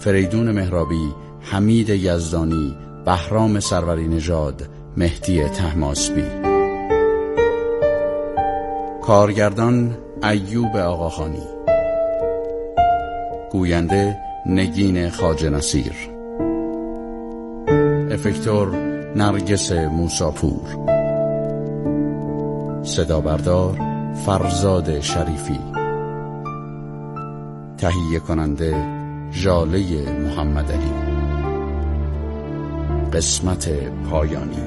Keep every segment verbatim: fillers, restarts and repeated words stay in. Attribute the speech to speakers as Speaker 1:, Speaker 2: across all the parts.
Speaker 1: فریدون مهرابی، حمید یزدانی، بهرام سروری نژاد، مهدی طهماسبی. کارگردان ایوب آقاخانی. گوینده نگین خواجه نصیر. افکتور نرگس موساپور. صدا بردار فرزاد شریفی. تهیه کننده ژاله محمدعلی. قسمت پایانی.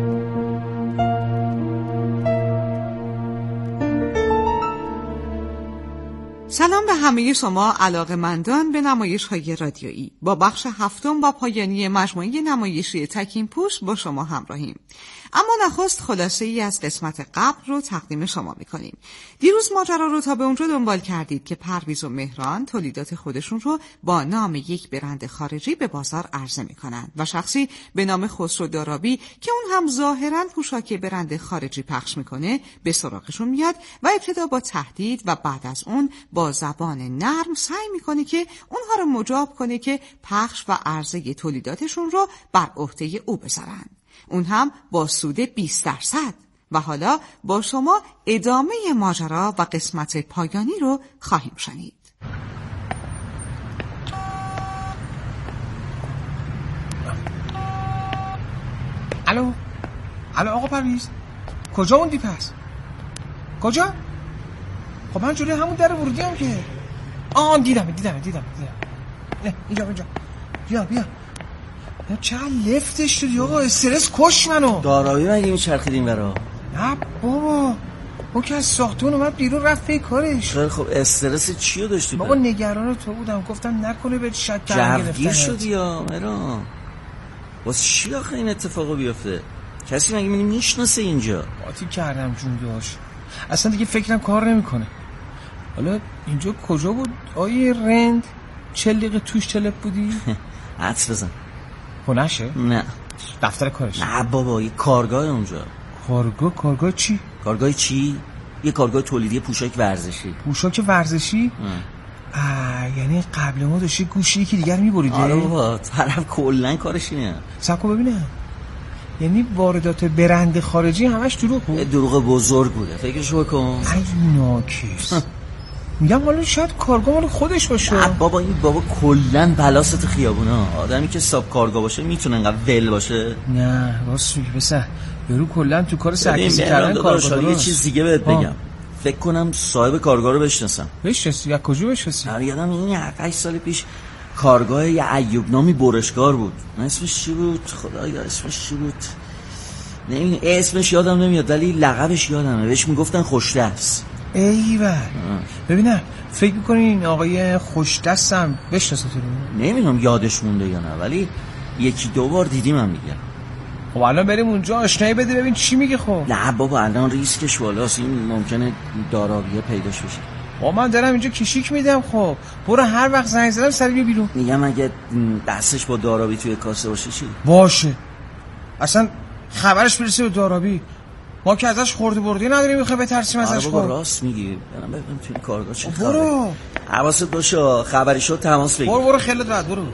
Speaker 2: سلام به همه شما علاقه‌مندان به نمایش‌های رادیویی. با بخش هفتم و پایانی مجموعه نمایشی تکین پوش با شما همراهیم. اما نخست خلاصه ای از قسمت قبل رو تقدیم شما میکنیم. دیروز ماجرا رو تا به اونجا دنبال کردید که پرویز و مهران تولیدات خودشون رو با نام یک برند خارجی به بازار عرضه میکنن و شخصی به نام خسرو دارابی که اون هم ظاهراً پوشاک برند خارجی پخش میکنه به سراغشون میاد و ابتدا با تهدید و بعد از اون با زبان نرم سعی میکنه که اونها رو مجاب کنه که پخش و عرضه تولیداتشون رو بر عهده او بذارن. اون هم با سود بیست درصد. و حالا با شما ادامه ماجرا و قسمت پایانی رو خواهیم شنید.
Speaker 3: الو الو آقا پرویز، کجا موندی پس؟ کجا؟ خب من جلوی همون در ورودی هم که آه دیدم دیدم دیدم دیدم نه اینجا اینجا بیا بیا نه چقدر لفتش شدی آقا، استرس کش منو.
Speaker 4: دارابی مگه میچرخیدیم برا؟
Speaker 3: نه بابا اون که از ساختمون اومد بیرون رفت پی کارش.
Speaker 4: خیلی خب استرس چیو داشتی؟
Speaker 3: بابا نگران تو بودم، گفتم نکنه به شک تنگ گرفتن.
Speaker 4: جوگیر شدی یا مرا؟ واسه چی آخه این اتفاقو بیفته؟ کسی مگه منو میشناسه اینجا؟
Speaker 3: قاطی کردم جون داشت، اصلا دیگه فکرم کار نمیکنه. حالا اینجا کجا بود آیه رند؟ چل دقیقه توش تلپ بودی؟
Speaker 4: حدس بزن.
Speaker 3: خونشه؟
Speaker 4: نه.
Speaker 3: دفتر کارش؟
Speaker 4: نه بابا یه کارگاه اونجا.
Speaker 3: کارگاه؟ کارگاه چی؟
Speaker 4: کارگاه چی؟ یه کارگاه تولیدی پوشاک ورزشی.
Speaker 3: پوشاک ورزشی؟ آه یعنی قبل ما داشتی گوشی یکی دیگر میبریده؟
Speaker 4: آره بابا طرف کلن کارش اینه.
Speaker 3: سکو ببینم، یعنی واردات برند خارجی همش دروغ بود؟
Speaker 4: دروغ بزرگ بوده، فکرشو بکن.
Speaker 3: ای ناکس. میگم حالا شاید کارگاه مال خودش باشه.
Speaker 4: بابا این بابا کلن بلاست خیابونا. آدمی که ساب کارگاه باشه میتونه انقدر ول باشه؟
Speaker 3: نه راست میگی پسر، یارو کلن تو کار سرکیزی کردن کارگاه.
Speaker 4: یه چیز دیگه بهت بگم، فکر کنم صاحب کارگاه رو بشناسم.
Speaker 3: بشناسی؟ یا کجا بشناسی؟
Speaker 4: آره یادم این هفت سال پیش کارگاه یه ایوب نامی برشکار بود. اسمش چی بود؟ خدایا اسمش چی بود؟ نمی اسمش یادم نمیاد ولی لقبش یادمه، بهش میگفتن خوشدست.
Speaker 3: ایول. ببینم فکر می‌کنی این آقای خوشدستم بشناسه تو رو؟
Speaker 4: نمیدونم یادش مونده یا نه ولی یکی دو بار دیدیم هم دیگه.
Speaker 3: خب الان بریم اونجا آشنایی بده ببین چی میگه. خب
Speaker 4: نه بابا الان ریسکش بالاست، این ممکنه دارابیه پیداش بشه.
Speaker 3: با من دارم اینجا کشیک میدم. خب برو هر وقت زنگ زدم سری بیا بیرون.
Speaker 4: میگم اگه دستش با دارابی توی کاسه باشه چی؟
Speaker 3: باشه اصلا خبرش برسه به دارابی، ما که ازش خورده بردی نداریم میخواه بترسیم ازش.
Speaker 4: آره بابا راست میگی، برم ببینم توی کارگاه چه خبره.
Speaker 3: برو
Speaker 4: حواست باشه خبری شد تماس بگیر.
Speaker 3: برو برو خیلی راحت برو.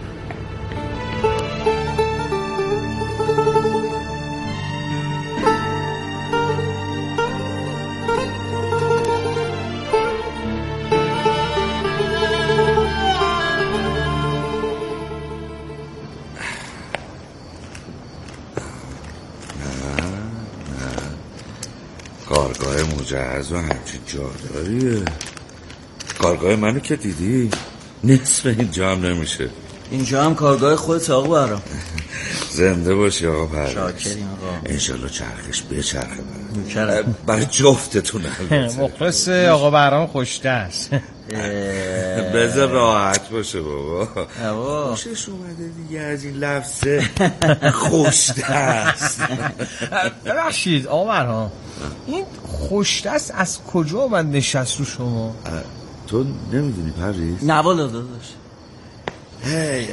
Speaker 5: کارگاه مجهز و همچین جاداریه. کارگاه منو که دیدی نصف اینجا هم نمیشه.
Speaker 4: اینجا هم کارگاه خودت آقا برام.
Speaker 5: زنده باشی آقا پرویز.
Speaker 4: شاکریم آقا.
Speaker 5: انشالله چرخش بچرخه
Speaker 4: میکرم
Speaker 5: برای جفتتون.
Speaker 3: مخلص آقا برام خوشدست.
Speaker 5: بذار راحت باشه بابا.
Speaker 4: بابا
Speaker 5: خوشش اومده دیگه از این لفظه خوشدست.
Speaker 3: ببخشید آقا برام، این خوشدست از کجا اومد نشست رو شما؟
Speaker 5: تو نمیدونی پرویز؟
Speaker 4: نه والا داداش.
Speaker 5: هی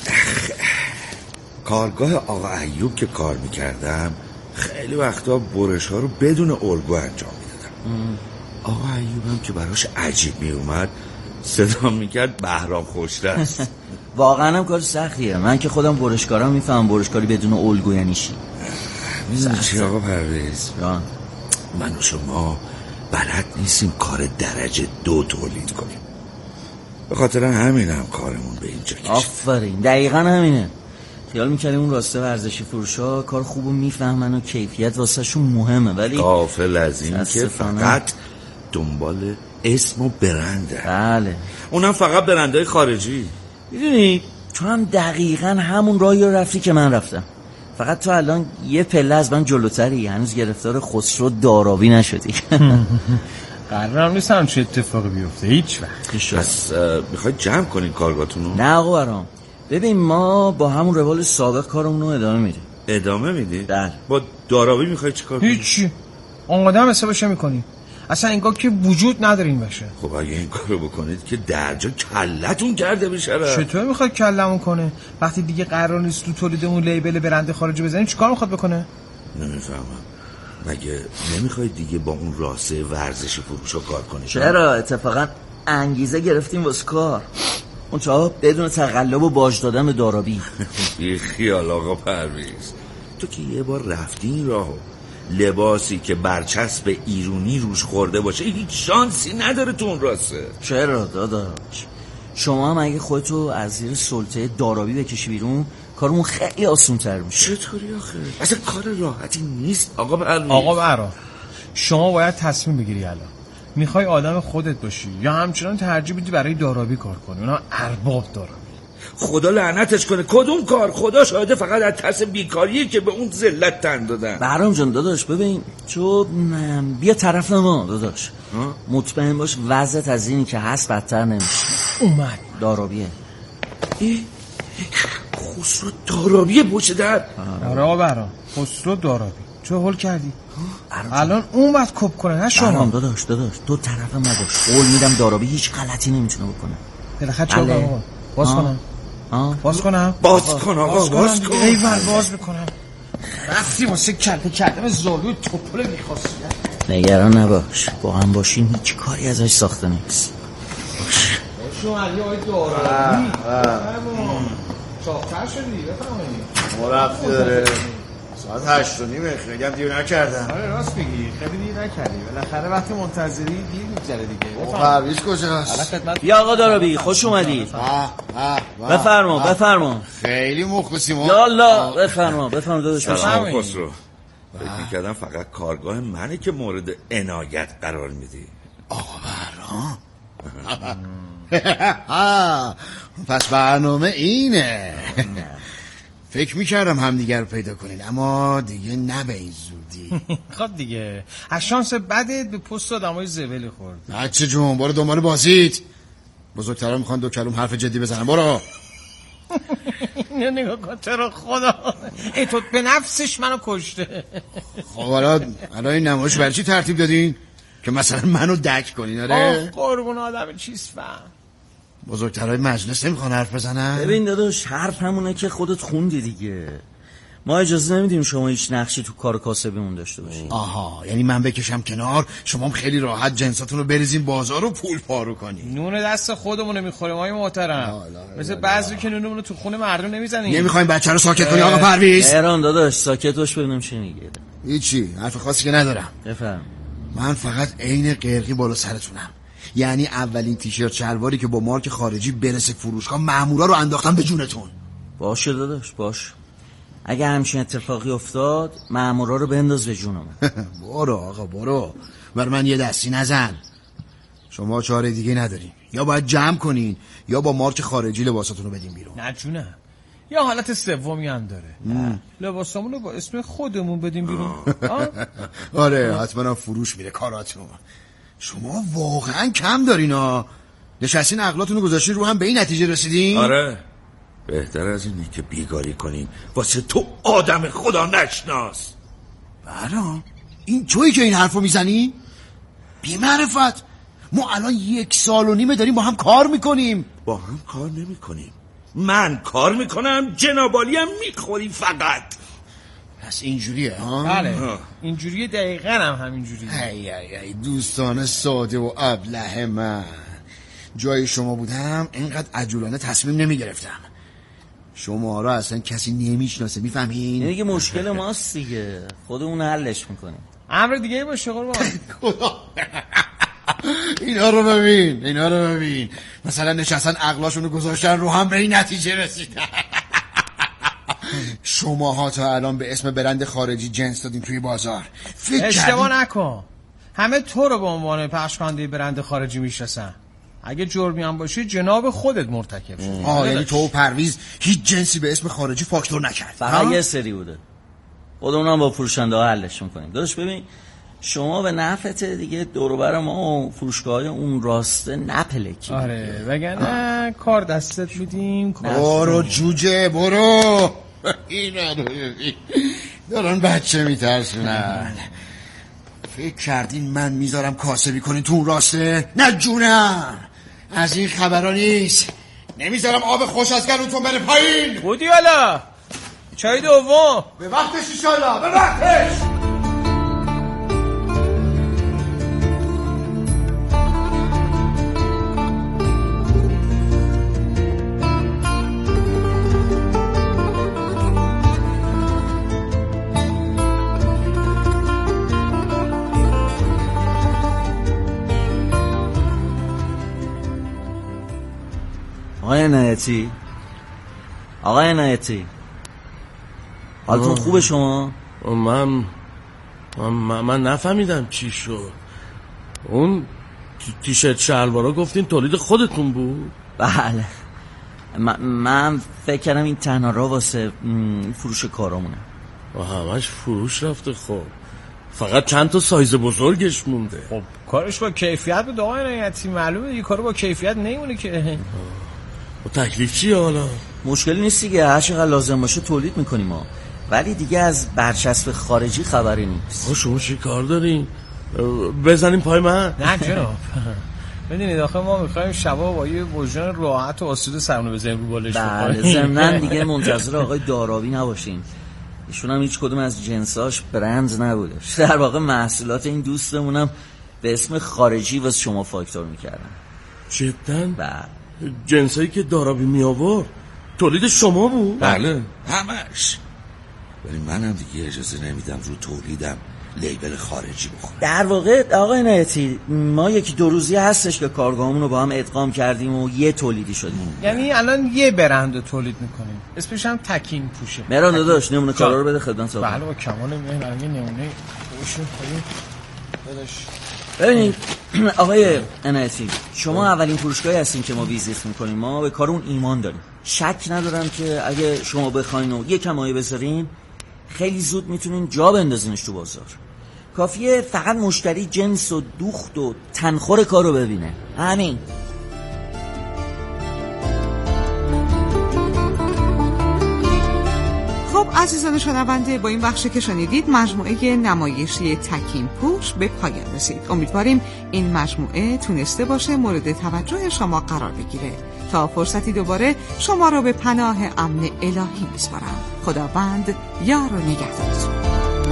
Speaker 5: کارگاه آقا ایوب که کار میکردم خیلی وقتا برش ها رو بدون الگو انجام میدادم. آقا ایوب هم که براش عجیب میومد صدا میکرد بهرام خوش‌دست.
Speaker 4: واقعا هم کار سختیه. من که خودم برشکارم میفهم برشکاری بدون الگو یعنی چی.
Speaker 5: میدونی چی آقا پرویز؟
Speaker 4: جان
Speaker 5: من و شما بلد نیستیم کار درجه دو تولید کنیم. به خاطر همین هم کارمون به اینجا کشید.
Speaker 4: آفرین، دقیقا همینه. خیال میکردیم اون راسته ورزشی فروشا کار خوبو میفهمن و کیفیت واسه شون مهمه، ولی
Speaker 5: غافل از این که فقط دنبال اسم و برنده.
Speaker 4: بله،
Speaker 5: اونم فقط برندهای خارجی.
Speaker 4: میدونی تو هم دقیقا همون راهی رو رفتی که من رفتم، فقط تو الان یه پله از من جلوتری، هنوز گرفتار خسرو دارابی نشدی.
Speaker 3: قرارم نیست هم چه اتفاقی بیفته هیچ وقت.
Speaker 5: پس میخواید جمع کنین کارگاتونو؟
Speaker 4: نه آقا برام، ببین ما با همون روال سابق کارمون رو ادامه میدیم.
Speaker 5: ادامه میدی؟
Speaker 4: بله.
Speaker 5: با دارابی میخوای چیکار کنی؟
Speaker 3: هیچی، اونقدر هم حسابش میکنی؟ اصلا انگار که وجود نداره این باشه.
Speaker 5: خب اگه این کارو بکنید که درجا کلتون کرده بشه.
Speaker 3: چطور میخواد کلمون کنه وقتی دیگه قرار نیست تو تولیدمون لیبل برند خارجی بزنیم؟ چیکار میخواد بکنه؟
Speaker 5: نمیفهمم. مگه نمیخوای دیگه با اون راسته ورزشی فروشا کار کنی؟
Speaker 4: چرا؟ اتفاقا انگیزه گرفتیم واسه کار، اون چا بدون تقلب و باج دادن به دارابی.
Speaker 5: بی خیال آقا پرویز، تو که یه بار رفتی این راهو، لباسی که برچسب ایرونی روش خورده باشه هیچ شانسی نداره تو اون راسته.
Speaker 4: چرا داداش؟ شما هم اگه خودتو از زیر سلطه دارابی بکشی بیرون کارمون خیلی آسون تر میشه.
Speaker 5: چطوری آخه؟ اصلا کار راحتی نیست آقا پرویز.
Speaker 3: آقا برا، شما باید تصمیم بگیری الان. میخوای آدم خودت باشی یا همچنان ترجیح بدی برای دارابی کار کنی؟ اونا ارباب دارابی.
Speaker 5: خدا لعنتش کنه، کدوم کار؟ خدا شاهده فقط از ترس بیکاریه که به اون ذلت تن دادن.
Speaker 4: بهرام جان داداش ببین تو بیا طرف ما داداش، مطمئن باش وضعت از اینی که هست بدتر نمیشه.
Speaker 3: اومد
Speaker 4: دارابیه.
Speaker 5: ای خسرو دارابیه بوچه در.
Speaker 3: آره آقا برام، خسرو دارابی. چه حل کردی؟ الان اون باید کپ کنه نه شما.
Speaker 4: بهرام داداش داداش تو طرف ما باش، قول میدم دارابی هیچ غلطی نمیتونه بکنه.
Speaker 3: بالاخره چه آقا؟ باز کنم
Speaker 4: آه.
Speaker 3: باز کنم
Speaker 5: باز کن آقا باز کن.
Speaker 3: ایول باز میکنم. رفتی واسه کلپه کردم زالوی توپل میخواستی.
Speaker 4: نگران نباش، با هم باشیم هیچ کاری ازش ساخته نیست.
Speaker 3: شما علی آقای دارابی چاقتر شدی بفرمایید.
Speaker 6: مرفتی داره ساعت هشت و نیمه، خیلی هم دیر نکردم.
Speaker 3: آره راست میگی، خیلی دیر نکردی، بالاخره وقتی منتظری دیر میگذره دیگه.
Speaker 6: پرویز کجاست؟
Speaker 4: بیا آقا دارابی خوش اومدی. بفرما بفرما.
Speaker 6: خیلی مخلصیم.
Speaker 4: یالا بفرما بفرما داداش.
Speaker 5: سلام خسرو. فکر می‌کردم فقط کارگاه منه که مورد عنایت قرار میدی.
Speaker 6: آقا بهرام. پس برنامه اینه. فکر میکردم همدیگر رو پیدا کنین اما دیگه نه به این زودی.
Speaker 3: خب دیگه از شانس بدت به پست آدمای زبل خورد.
Speaker 6: بچه جون برو دنبال بازیت. بزرگترها میخوان دو کلم حرف جدی بزنن. برو.
Speaker 3: نه نگاه کن چرا خدا ای تو به نفسش منو کشته.
Speaker 6: خب حالا الان این نمایش برای چی ترتیب دادین؟ که مثلا منو دک کنین؟ آره
Speaker 3: قربون آدم چیز فهم.
Speaker 6: بزرگترهای مجلس نمیخوان حرف بزنن؟
Speaker 4: ببین داداش حرف همونه که خودت خوندی دیگه. ما اجازه نمیدیم شما هیچ نقشی تو کار کاسبیمون داشته باشی.
Speaker 6: آها یعنی من بکشم کنار شما هم خیلی راحت جنساتون رو بریزین بازار و پول پارو کنین.
Speaker 3: نون دست خودمون میخوریم آقای محترم، مثل بعضی که نونمون رو تو خونه مردم نمیزنیم.
Speaker 6: نمیخوایم بچه رو ساکت کنی آقا پرویز؟
Speaker 4: ایران داداش ساکت باش ببینم چی میگه.
Speaker 6: هیچی حرف خاصی که ندارم.
Speaker 4: بفهم.
Speaker 6: من فقط عین قرقی بالا سرتونم. یعنی اولین تیشرت شلواری که با مارک خارجی برسه فروشگاه مامورا رو انداختم به جونتون.
Speaker 4: باشه داداش باش، اگه همچین اتفاقی افتاد مامورا رو بنداز به جونم.
Speaker 6: برو آقا برو، بر من یه دستی نزن. شما چاره دیگه ندارین، یا باید جمع کنین یا با مارک خارجی لباساتون رو بدین بیرون.
Speaker 3: نه جونم، یا حالت سومی هم داره، لباسامون رو با اسم خودمون بدیم بیرون.
Speaker 6: آره حتما فروش میره کاراتون. شما واقعا کم دارین ها. نشستین عقلاتون رو گذاشتین رو هم به این نتیجه رسیدین؟
Speaker 5: آره بهتر از اینه که بیگاری کنین واسه تو آدم خدا نشناس.
Speaker 6: برام این تویی که این حرفو میزنی؟ بی معرفت. ما الان یک سال و نیمه داریم با هم کار میکنیم.
Speaker 5: با هم کار نمیکنیم، من کار میکنم جنابالی هم میخوری فقط.
Speaker 6: پس اینجوریه ها؟
Speaker 3: بله اینجوریه، دقیقا هم همینجوریه.
Speaker 6: ای ای ای دوستان ساده و ابله من، جای شما بودم اینقدر عجولانه تصمیم نمی گرفتم. شما را اصلا کسی نمیشناسه، میفهمین؟
Speaker 4: دیگه مشکل ماست دیگه، خودمون حلش میکنیم.
Speaker 3: امر دیگه باشه قربان.
Speaker 6: خدا اینا رو ببین، اینا رو ببین، مثلا نشستن عقلاشون رو گذاشتن رو هم به این نتیجه رسیدن. شماها تا الان به اسم برند خارجی جنس دادین توی بازار.
Speaker 3: اشتباه نکن، همه تو رو به عنوان پخشکننده برند خارجی میشناسن. اگه جرمی هم باشی جناب خودت مرتکب شدی.
Speaker 6: آه یعنی تو و پرویز هیچ جنسی به اسم خارجی فاکتور نکرد؟
Speaker 4: فقط یه سری بوده، خودمون هم با فروشنده ها حلش میکنیم. داداش ببین شما به نفعت دیگه دور و بر ما و فروشگاه‌های اون راسته نپلکی.
Speaker 3: آره وگرنه کار دستت میدیم.
Speaker 6: برو جوجه برو. اینا رو ببین دارن بچه میترسونن. فکر کردین من میذارم کاسبی کنین تو اون راسته؟ نه جونم، از این خبرها نیست. نمیذارم آب خوش از گلوتون بره پایین.
Speaker 3: بودی حالا چای دوم
Speaker 6: به وقتش ایشالله، به وقتش.
Speaker 4: آقای عنایتی، آقای عنایتی حالتون خوبه شما؟
Speaker 7: من من, من نفهمیدم چی شد. اون تیشرت شلوارا گفتین تولید خودتون بود؟
Speaker 4: بله من, من فکر کردم این تنها راه واسه فروش کارامونه.
Speaker 7: و همش فروش رفته. خب فقط چند تا سایز بزرگش مونده.
Speaker 3: خب کارش با کیفیت بود آقای عنایتی، معلومه دیگه کارو با کیفیت نمیمونه که.
Speaker 7: و تکلیف چیه حالا؟
Speaker 4: مشکلی نیست دیگه، هر چقدر لازم باشه تولید میکنیم ما، ولی دیگه از برچسب خارجی خبری نیست.
Speaker 7: شما چی کار دارین؟ بزنیم پای من؟
Speaker 3: نه جناب ببینید آخه ما میخوایم شبا با یه وجدان راحت و آسوده سرمون بزنیم رو بالش بکنیم.
Speaker 4: بله ضمناً دیگه منتظر آقای داراوی نباشین، ایشون هم هیچ کدوم از جنساش برند نبوده. در واقع محصولات این دوستمونم به اسم خارجی واسه شما فاکتور میکردن.
Speaker 7: جداً؟
Speaker 4: بله
Speaker 7: جنسایی که داراوی می آورد تولید شما بود؟
Speaker 5: بله همش. ولی منم دیگه اجازه نمیدم رو تولیدم لیبل خارجی بخوره.
Speaker 4: در واقع آقای عنایتی ما یکی دو روزی هستش که کارگاهمون رو با هم ادغام کردیم و یه تولیدی شدیم.
Speaker 3: یعنی الان یه برند رو تولید میکنیم، اسمش هم تکین پوشه.
Speaker 4: مهران داداش نمونه کارا رو بده خدمت آقا.
Speaker 3: بله با کمال میل الان نمونه پوشو خودی داداش.
Speaker 4: ببینید آقای عنایتی شما اولین فروشگاهی هستین که ما ویزیت میکنیم، ما به کارون ایمان داریم. شک ندارم که اگه شما بخواین و یک کمایی بذارین خیلی زود میتونین جا بندازینش تو بازار. کافیه فقط مشتری جنس و دوخت و تنخور کارو ببینه، همین.
Speaker 2: خب عزیزان شنونده، با این بخشی که شنیدید مجموعه نمایشی تکین پوش به پایان رسید. امیدواریم این مجموعه تونسته باشه مورد توجه شما قرار بگیره. تا فرصتی دوباره شما رو به پناه امن الهی میسپارم. خداوند یار و نگهدارتون.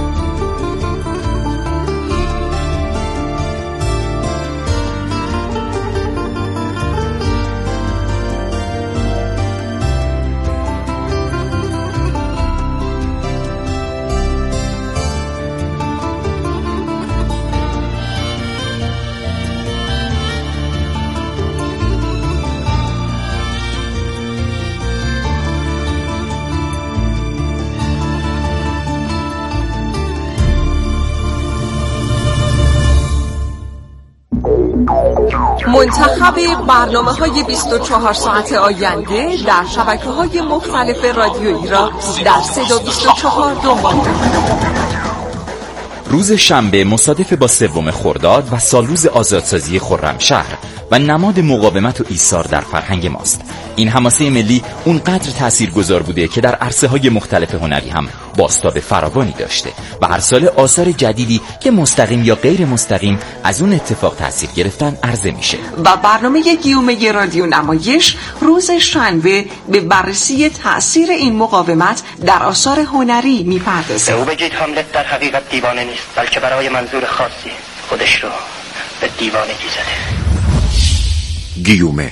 Speaker 8: منتخب برنامه‌های بیست و چهار ساعت آینده در شبکه‌های مختلف رادیویی را در صدا بیست و چهار دنبال کنید.
Speaker 9: روز شنبه مصادف با سوم خرداد و سالروز آزادسازی خرمشهر و نماد مقاومت و ایثار در فرهنگ ماست. این حماسه ملی اونقدر تاثیرگذار بوده که در عرصه‌های مختلف هنری هم بازتاب فراوانی داشته و هر سال آثار جدیدی که مستقیم یا غیر مستقیم از اون اتفاق تاثیر گرفتن عرضه میشه.
Speaker 8: و برنامه گیومه رادیو نمایش روز شنبه به بررسی تاثیر این مقاومت در آثار هنری میپردازه.
Speaker 10: او بگید هاملت در حقیقت دیوانه نیست، بلکه برای منظور خاصی خودش رو به دیوانگی زده.
Speaker 6: گیومه.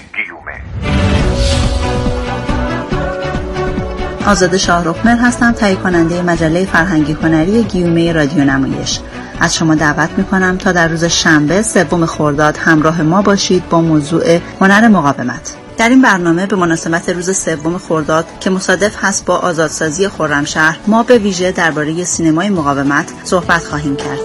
Speaker 11: آزاده شاهرخمر هستم، تهیه کننده مجله فرهنگی هنری گیومه رادیو نمایش. از شما دعوت میکنم تا در روز شنبه سوم خرداد همراه ما باشید با موضوع هنر مقاومت. در این برنامه به مناسبت روز سوم خرداد که مصادف هست با آزادسازی خرمشهر، ما به ویژه درباره سینمای مقاومت صحبت خواهیم کرد.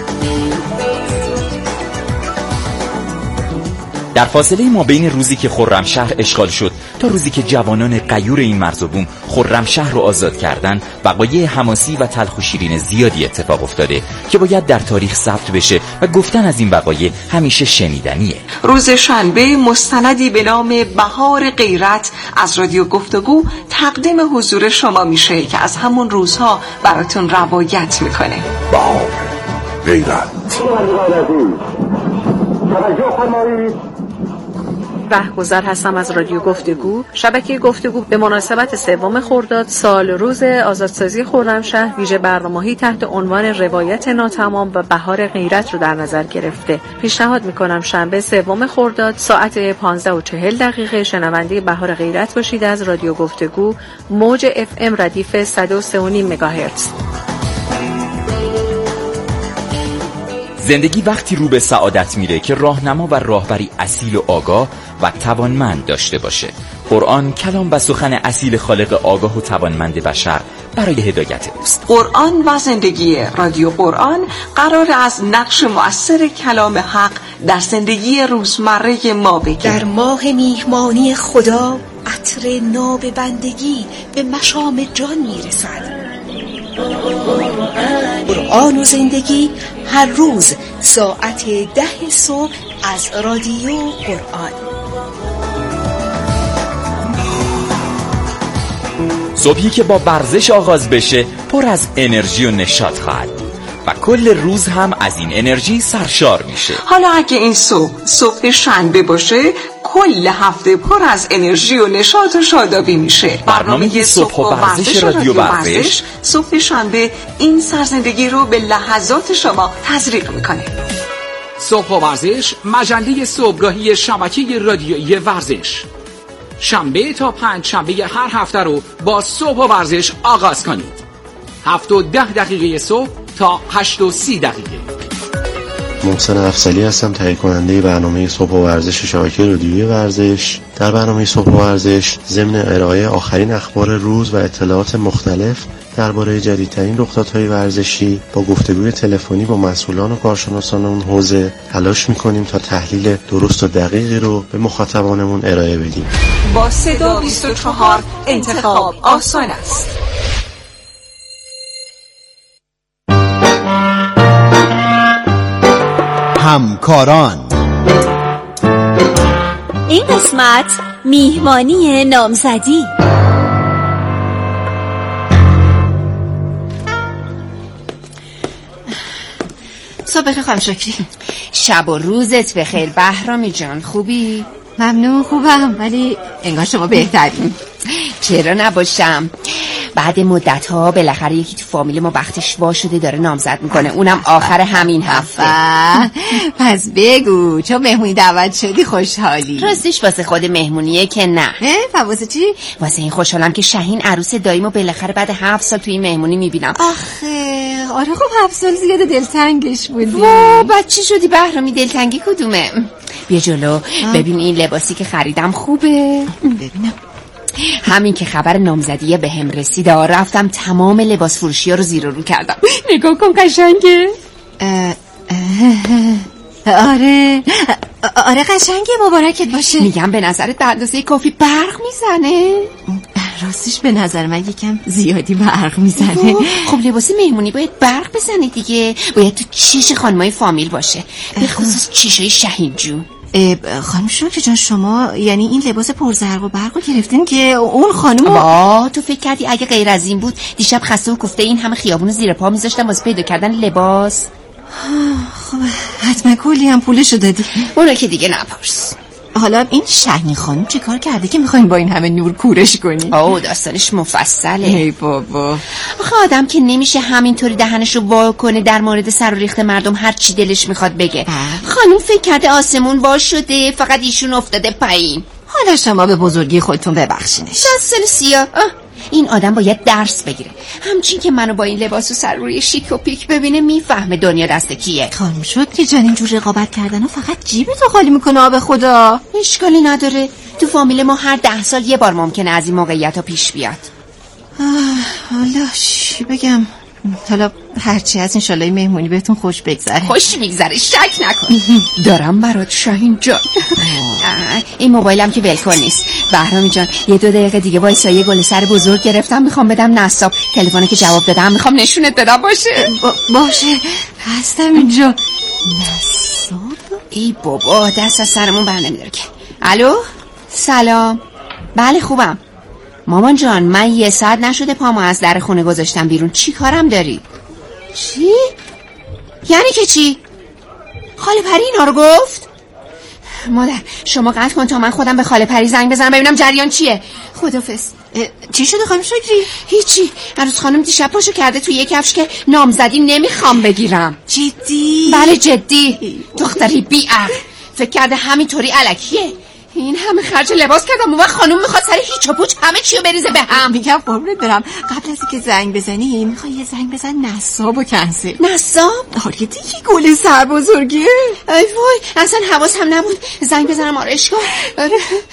Speaker 9: در فاصله ما بین روزی که خرمشهر اشغال شد تا روزی که جوانان غیور این مرز و بوم خرمشهر رو آزاد کردن، وقایع حماسی و تلخ و شیرین زیادی اتفاق افتاده که باید در تاریخ ثبت بشه و گفتن از این وقایع همیشه شنیدنیه.
Speaker 8: روز شنبه مستندی به نام بهار غیرت از رادیو گفتگو تقدیم حضور شما میشه که از همون روزها براتون روایت میکنه.
Speaker 12: بهار غیرت. توجه فرمایید.
Speaker 13: رهگذر هستم از رادیو گفتگو. شبکه گفتگو به مناسبت سوم خرداد سال روز آزادسازی خرمشهر ویژه برنامه‌ای تحت عنوان روایت ناتمام و بهار غیرت رو در نظر گرفته. پیشنهاد میکنم شنبه سوم خرداد ساعت پانزده و چهل دقیقه شنونده بهار غیرت باشید از رادیو گفتگو، موج اف ام ردیف صد و سه و نیم مگاهرتز.
Speaker 9: زندگی وقتی رو به سعادت میره که راهنما و راهبری اصیل و آگاه و توانمند داشته باشه. قرآن کلام و سخن اصیل خالق آگاه و توانمند بشر برای هدایت اوست.
Speaker 8: قرآن و زندگی رادیو قرآن قرار از نقش مؤثر کلام حق در زندگی روزمره ما بگه.
Speaker 14: در ماه میهمانی خدا عطر ناب بندگی به مشام جان میرسد. قرآن و زندگی هر روز ساعت ده صبح از رادیو قرآن.
Speaker 9: صبحی که با ورزش آغاز بشه پر از انرژی و نشاط خواهد و کل روز هم از این انرژی سرشار میشه.
Speaker 8: حالا اگه این صبح صبح شنبه باشه کل هفته پر از انرژی و نشاط و شادابی میشه.
Speaker 9: برنامه صبح و ورزش رادیو ورزش
Speaker 8: صبح شنبه این سرزندگی رو به لحظات شما تزریق میکنه.
Speaker 15: صبح و ورزش مجله صبحگاهی شبکه رادیویی ورزش. شنبه تا پنج شنبه هر هفته رو با صبح و ورزش آغاز کنید. هفت و ده دقیقه صبح تا هشت و سی دقیقه.
Speaker 16: محسن افضلی هستم، تهیه کننده برنامه صبح و ورزش شبکه رادیویی ورزش. در برنامه صبح و ورزش ضمن ارائه آخرین اخبار روز و اطلاعات مختلف درباره جدیدترین رخدادهای ورزشی با گفتگوی تلفنی با مسئولان و کارشناسان اون حوزه تلاش می‌کنیم تا تحلیل درست و دقیقی رو به مخاطبانمون ارائه بدیم.
Speaker 8: با صدا بیست و چهار انتخاب آسان است.
Speaker 6: همکاران.
Speaker 17: این قسمت میهمانی نامزدی.
Speaker 18: صبح بخیر خانم شکری. شب و روزت بخیر بهرامی جان. خوبی؟ ممنون خوبم، ولی انگار شما بهترین. چرا نباشم؟ بعد مدت ها بالاخره یکی تو فامیل ما بختش وا شده داره نامزد میکنه، اونم آخر همین هفته. پس بگو چون مهمونی دعوت شدی خوشحالی؟ راستش واسه خود مهمونیه که نه. واسه چی؟ واسه این خوشحالم که شاهین عروس داییمو بالاخره بعد هفت سال تو این مهمونی میبینم. آخه آره خب هفت سال زیاد دلتنگش بودی. وا بعد چی شدی بهرامی؟ دلتنگی کدومه؟ بیا جلو ببین این لباسی که خریدم خوبه؟ ببینم. همین که خبر نامزدیه به هم رسید رفتم تمام لباس فروشی ها رو زیر و رو کردم. نگاه کن قشنگه. آره آره قشنگه، مبارکت باشه. میگم به نظرت به اندازه کافی برق میزنه؟ راستش به نظر من یکم زیادی برق میزنه. خب لباس مهمونی باید برق بزنه دیگه، باید تو چش خانمای فامیل باشه، به خصوص چشای شهین جون. خانم شکر جان شما یعنی این لباس پرزرق و برق رو گرفتین که اون خانم با تو فکر کردی اگه غیر از این بود دیشب خسته و کوفته این همه خیابون زیر پا میذاشتم واسه پیدا کردن لباس؟ خب حتما کلی هم پولشو دادی. اونو که دیگه نپرس. حالا این شهین خانم چه کار کرده که میخواین با این همه نور کورش کنی؟
Speaker 19: آه داستانش مفصله.
Speaker 18: ای بابا،
Speaker 19: آخه آدم که نمیشه همینطوری دهنشو وا کنه در مورد سر و ریخت مردم هر چی دلش میخواد بگه. خانم فکر کرده آسمون وا شده، فقط ایشون افتاده پایین.
Speaker 18: حالا شما به بزرگی خودتون ببخشینش.
Speaker 19: شصت سال سیاه. این آدم باید درس بگیره. همچین که منو با این لباس و سر روی شیک و پیک ببینه میفهمه دنیا دست کیه.
Speaker 18: خانم شکری جان، اینجور رقابت کردن و فقط جیبتو خالی میکنه. آب خدا
Speaker 19: اشکالی نداره. تو فامیل ما هر ده سال یه بار ممکنه از این موقعیت ها پیش بیاد.
Speaker 18: حالا چی بگم؟ حالا هرچی از این شالای مهمونی بهتون خوش بگذره.
Speaker 19: خوش میگذره، شک نکن. دارم برات شاهین جان. این موبایلم که ولکن نیست. بهرامی جان یه دو دقیقه دیگه وایسا، یه گل سر بزرگ گرفتم میخوام بدم نصاب. تلفنی که جواب دادم میخوام نشونت بدم. باشه
Speaker 18: با باشه هستم اینجا. نصاب؟
Speaker 19: ای بابا دست از سرمون بر نمیداره که. الو سلام. بله خوبم مامان جان. من یه ساعت نشده پامو از در خونه گذاشتم بیرون. چی کارم داری؟ چی؟ یعنی که چی؟ خاله پری اینا رو گفت؟ مادر شما قطع کن تا من خودم به خاله پری زنگ بزنم ببینم جریان چیه. خدافظ.
Speaker 18: چی شده خانم شکری؟
Speaker 19: هیچی. عروس خانم دیشب پاشو کرده توی یه کفش که نامزدی نمیخوام بگیرم.
Speaker 18: جدی؟
Speaker 19: بله جدی. دختری بی‌عقل فکر کرده همینطوری الکیه. این همه خرج لباس کردم و خانم میخواد سر هیچ و پوچ همه چیو بریزه به هم.
Speaker 18: میگم قربونت برم قبل از اینکه زنگ بزنی میخوای یه زنگ بزن نصاب و کنسل.
Speaker 19: نصاب؟
Speaker 18: آره دیگه گل سر بزرگه.
Speaker 19: ای وای اصلا حواسم نبود. زنگ بزنم آرایشگاه. آره.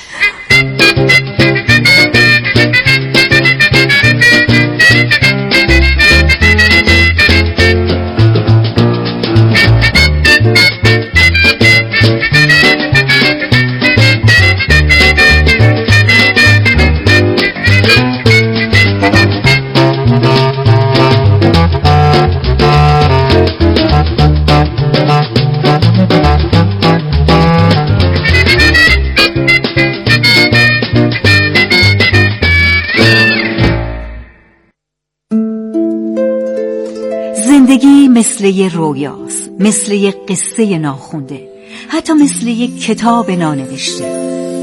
Speaker 11: زندگی مثل یه رویاست، مثل یه قصه ناخونده، حتی مثل یه کتاب نانوشته.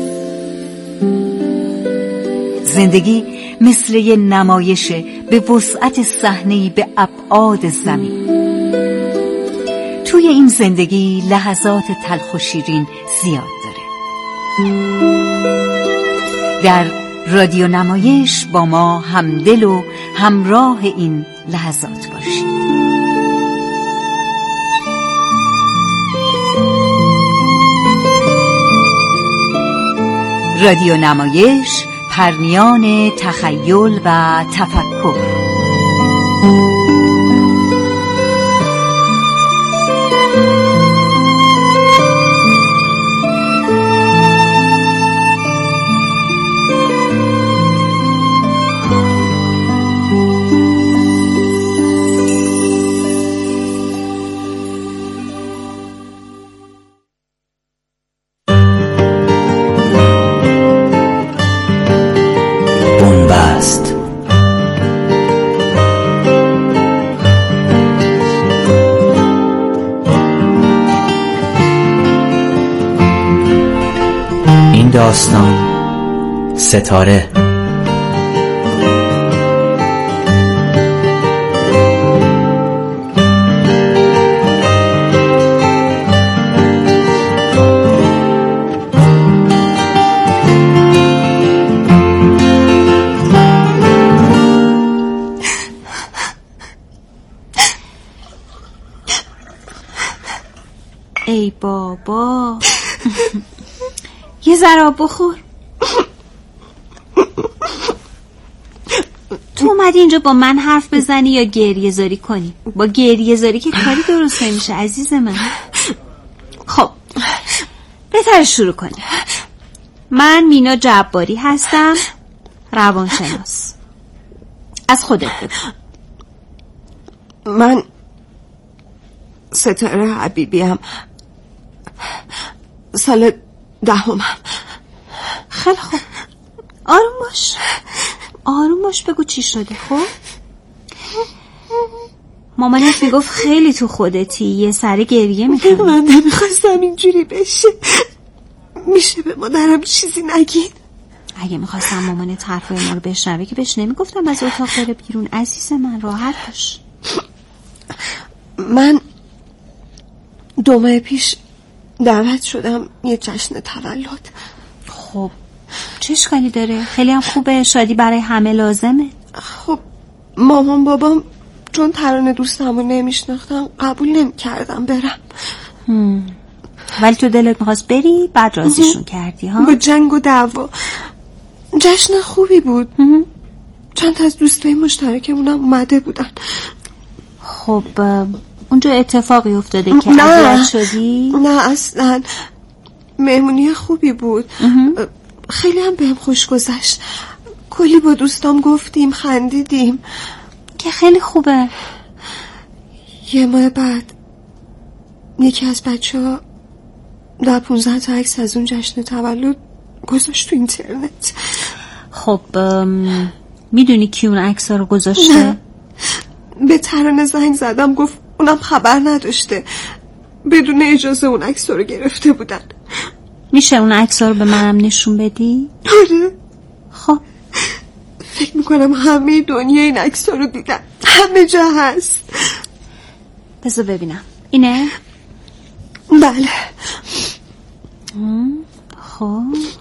Speaker 11: زندگی مثل یه نمایشه به وسعت صحنه‌ای به ابعاد زمین. توی این زندگی لحظات تلخ و شیرین زیاد داره. در رادیو نمایش با ما همدل و همراه این لحظات باشید. رادیو نمایش، پرنیان تخیل و تفکر.
Speaker 20: داستان ستاره.
Speaker 11: ای بابا یه ذره بخور. تو اومدی اینجا با من حرف بزنی یا گریه زاری کنی؟ با گریه زاری که کاری درست نمیشه عزیز من. خب بهتر شروع کنی. من مینا جباری هستم، روانشناس. از خودت بگو.
Speaker 21: من ستاره حبیبی هم، سال دهمم.
Speaker 11: خیلی خوب، آروم باش آروم باش بگو چی شده. خب مامانت میگفت خیلی تو خودتی، یه سر گریه میکنی.
Speaker 21: من نمیخواستم اینجوری بشه. میشه به مادرم چیزی نگین؟
Speaker 17: اگه میخواستم مامانت حرفای ما رو بشنوه که بهش نمیگفتم از اتاق بره بیرون. عزیز من راحت باش.
Speaker 21: من دو ماه پیش دعوت شدم یه جشن تولد.
Speaker 17: خب چه اشکالی داره؟ خیلی هم خوبه، شادی برای همه لازمه.
Speaker 21: خب مامان بابام چون ترانه دوستمو نمیشناختم قبول نمیکردم برم.
Speaker 17: هم. ولی تو دلت میخواست بری بعد راضیشون کردی ها؟
Speaker 21: با جنگ و دعوا. جشن خوبی بود. چند تا از دوستای مشترکمونم اومده بودن.
Speaker 17: خب اونجا اتفاقی افتاده که اذیت شدی؟
Speaker 21: نه اصلا مهمونی خوبی بود. خیلی هم بهم خوش گذشت. کلی با دوستام گفتیم خندیدیم
Speaker 17: که خیلی خوبه.
Speaker 21: یه ماه بعد یکی از بچه ها در پونزده تا عکس از اون جشن تولد گذاشت تو اینترنت.
Speaker 17: خب میدونی کی اون عکس ها رو گذاشته؟
Speaker 21: نه. به ترانه زنگ زدم گفت اونم خبر نداشته، بدون اجازه اون عکس رو گرفته بودن.
Speaker 17: میشه اون عکس رو به منم نشون بدی؟
Speaker 21: آره.
Speaker 17: خب
Speaker 21: فکر میکنم همه دنیا این عکس رو دیدن، همه جا هست.
Speaker 17: بذار ببینم. اینه؟
Speaker 21: بله.
Speaker 17: خب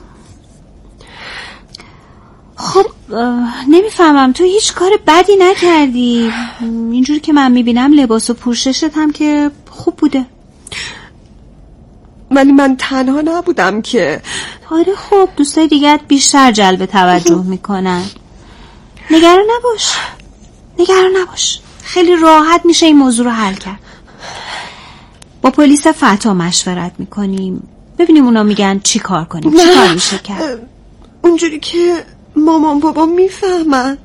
Speaker 17: خب نمیفهمم تو هیچ کار بدی نکردی. اینجوری که من میبینم لباس و پوششت هم که خوب بوده.
Speaker 21: ولی من تنها نبودم که.
Speaker 17: آره خب دوستای دیگه بیشتر جلب توجه میکنن. نگران نباش نگران نباش خیلی راحت میشه این موضوع رو حل کرد. با پلیس فتا مشورت میکنیم ببینیم اونا میگن چی کار کنیم. چی کار میشه کرد؟
Speaker 21: اونجوری که مامان بابا میفهمن.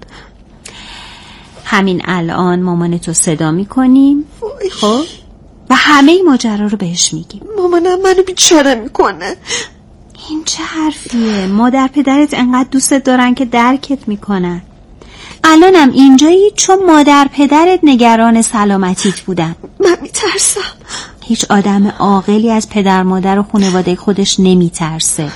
Speaker 17: همین الان مامانتو صدا میکنیم. خب و همه این ماجرا رو بهش میگیم.
Speaker 21: مامانم منو بیچاره میکنه.
Speaker 17: این چه حرفیه؟ مادر پدرت انقدر دوستت دارن که درکت میکنن. الانم اینجایی چون مادر پدرت نگران سلامتیت بودن.
Speaker 21: من میترسم.
Speaker 17: هیچ آدم عاقلی از پدر مادر و خانواده خودش نمیترسه،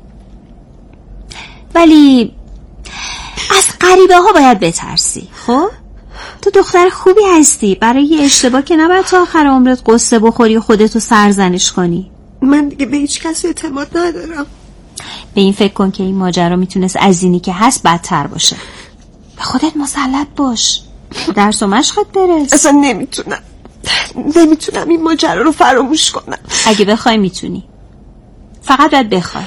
Speaker 17: ولی از غریبه ها باید بترسی. خب تو دختر خوبی هستی، برای یه اشتباه که نباید تا آخر عمرت قصه بخوری و خودتو سرزنش کنی.
Speaker 21: من دیگه به هیچ کس اعتماد ندارم.
Speaker 17: به این فکر کن که این ماجرا میتونست از اینی که هست بدتر باشه. به خودت مسلط باش، درس و مشقت برس.
Speaker 21: اصلا نمیتونم نمیتونم این ماجرا رو فراموش کنم.
Speaker 17: اگه بخوای میتونی، فقط باید بخوای.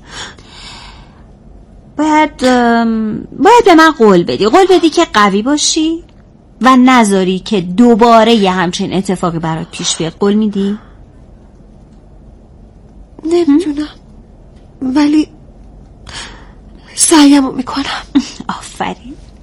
Speaker 17: باید باید به من قول بدی قول بدی که قوی باشی و نذاری که دوباره یه همچین اتفاقی برات پیش بیاد. قول میدی؟
Speaker 21: نمیدونم ولی سعیمو میکنم.
Speaker 17: آفرین.